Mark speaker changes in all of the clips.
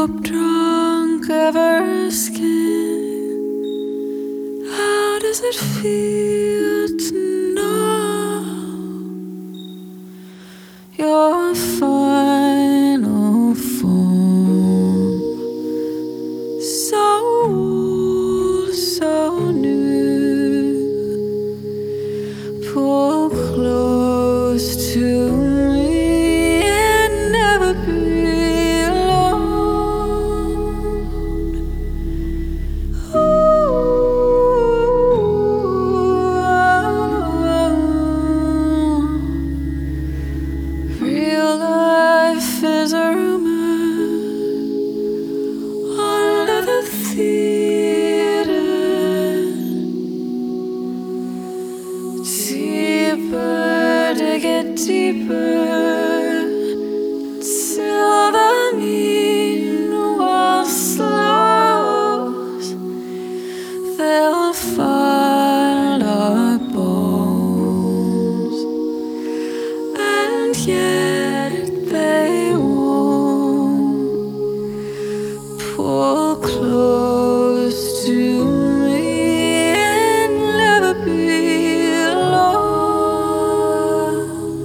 Speaker 1: hope drunk ever skin. How does it feel to know your final form? So old, so new. Pull close to me and never be alone. Real life is a rumor under the theater. Deeper to get deeper till the meanwhile slows. They'll find our bones, and yet they won't. Pull close to me and never be alone.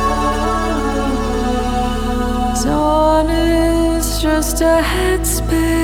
Speaker 1: Dawn is just a headspace.